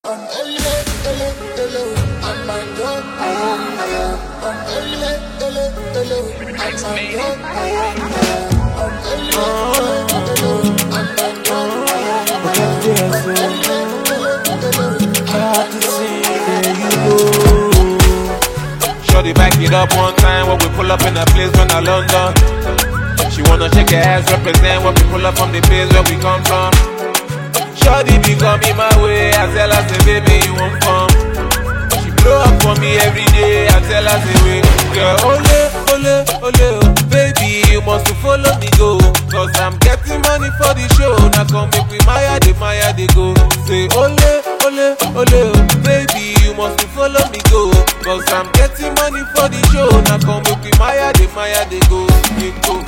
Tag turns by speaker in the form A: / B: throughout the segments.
A: Shorty back it up one time when we pull up in a place when I London. She wanna shake her ass, represent when we pull up from the place where we come from. Shorty be coming my way, I tell her say baby you won't come. She blow up for me every day, I tell her say wait. Girl ole, ole, ole, oh. Baby you must follow me go. Cause I'm getting money for the show. Now come make we maya they go. Say ole, ole, ole, oh. Baby you must follow me go. Cause I'm getting money for the show. Now come make we maya they go. You go.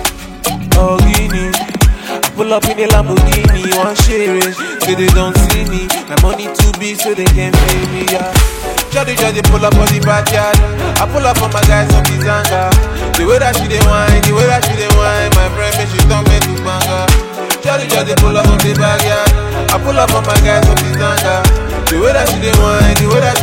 A: Oh Guinea, I pull up in a Lamborghini, one share it, so they don't see me. My money too big so they can't pay me, yeah. Shawty pull up on the backyard. I pull up on my guys from the Zanga. The way that she dey whine, my friend make she turn me to banga. Shawty pull up on the backyard. I pull up on my guys from the Zanga. The way that she dey whine,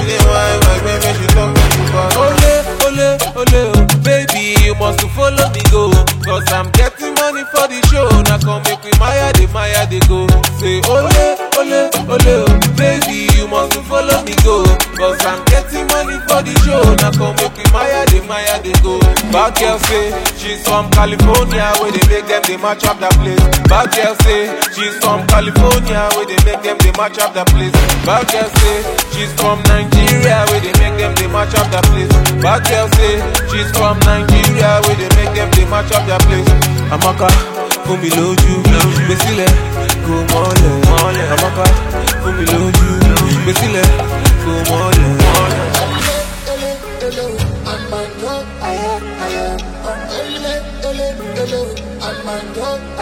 A: my friend make she turn me to banga. Ole, ole, ole, oh. Baby you must follow me go. Cause I'm getting money for the show. Now come make we maya they go. Say ole, ole, ole, oh. Baby you must follow me go. Cause I'm getting money for the show. Now come make we maya they go. Bad girl say she's from California, where they make them they match up the place. Bad girl say she's from California, where they make them they match up the place. Bad girl say she's from Nigeria, where they make them they match up the place. Bad girl say she's from Nigeria, where they make them they match up the place. Amaka, fún mi lójú, gbé sílẹ̀, kò mọ́lẹ̀. Amaka, fún mi lójú, gbé sílẹ̀, kò mọ́lẹ̀. I'm